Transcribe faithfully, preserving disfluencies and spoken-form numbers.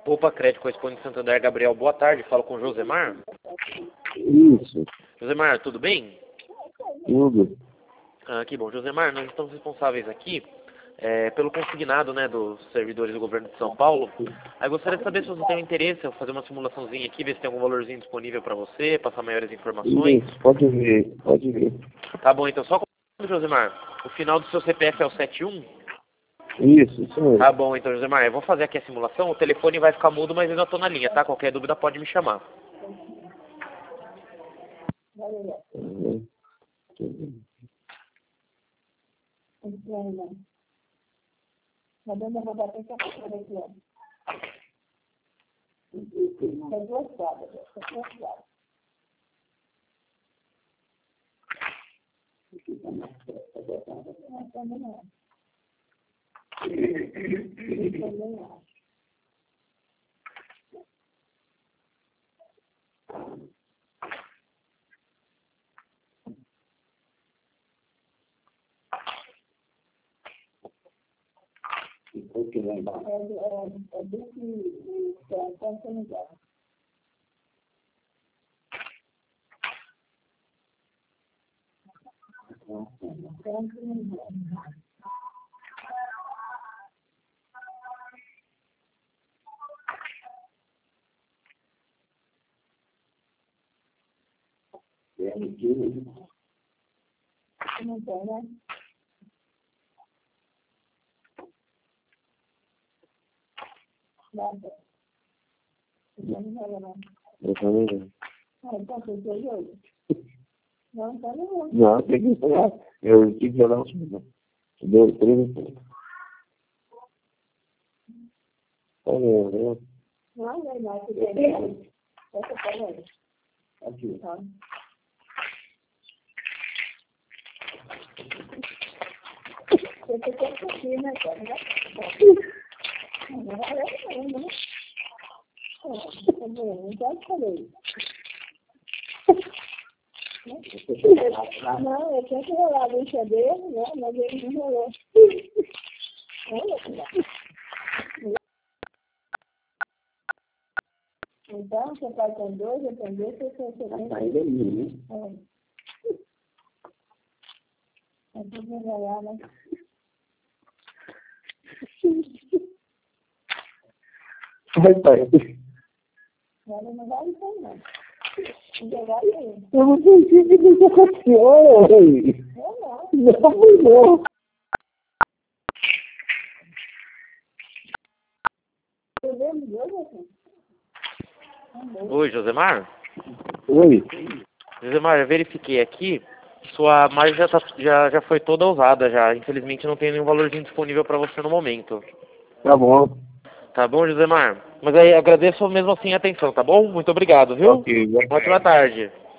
Copa Crédito, correspondente Santander, Gabriel, boa tarde, falo com o Josemar. Isso, Josemar, tudo bem? tudo. Ah, que bom. Josemar, nós estamos responsáveis aqui é, pelo consignado, né, dos servidores do governo de São Paulo. Aí gostaria de saber se você tem um interesse em fazer uma simulaçãozinha aqui, ver se tem algum valorzinho disponível para você, passar maiores informações. Isso, pode ver, pode ver. Tá bom, então só com Josemar, o final do seu C P F é o setenta e um? Isso, isso mesmo. Tá bom, então, Josemar, eu vou fazer aqui a simulação, o telefone vai ficar mudo, mas eu ainda tô na linha, tá? Qualquer dúvida pode me chamar. Uhum. Tudo. Ok, vai embora. É, mentira. Não tem, né? Nada. Não, não, não. Eu também não. Ah, então você fez hoje? Não, então não. Não, tem que esperar. Eu tive que olhar o segundo. Deu três e pouco. Olha, eu... Não, não, não. Você tem. Essa foi aí. Aqui. Tá. Você tem que aqui, né, cara? Não vai ver, não, né? Eu já falei. Não, eu tinha que rolar a bucha dele, né? Mas ele não rolou. Então, você vai com dois, eu tenho dois, você tem Tá ainda ali, né? É. É tudo enganhar, né? Vai, pai. Agora não vale isso aí, não. Não vale aí. Eu não consigo dizer com a senhora, velho. Eu não. Não, não. Eu lembro de hoje, assim. Oi, Josemar? Oi. Josemar, eu verifiquei aqui, sua margem já, tá, já, já foi toda usada já. Infelizmente não tem nenhum valorzinho disponível para você no momento. Tá bom. Tá bom, Josemar? Mas aí agradeço mesmo assim a atenção, tá bom? Muito obrigado, viu? Ok, vai. Ótima tarde.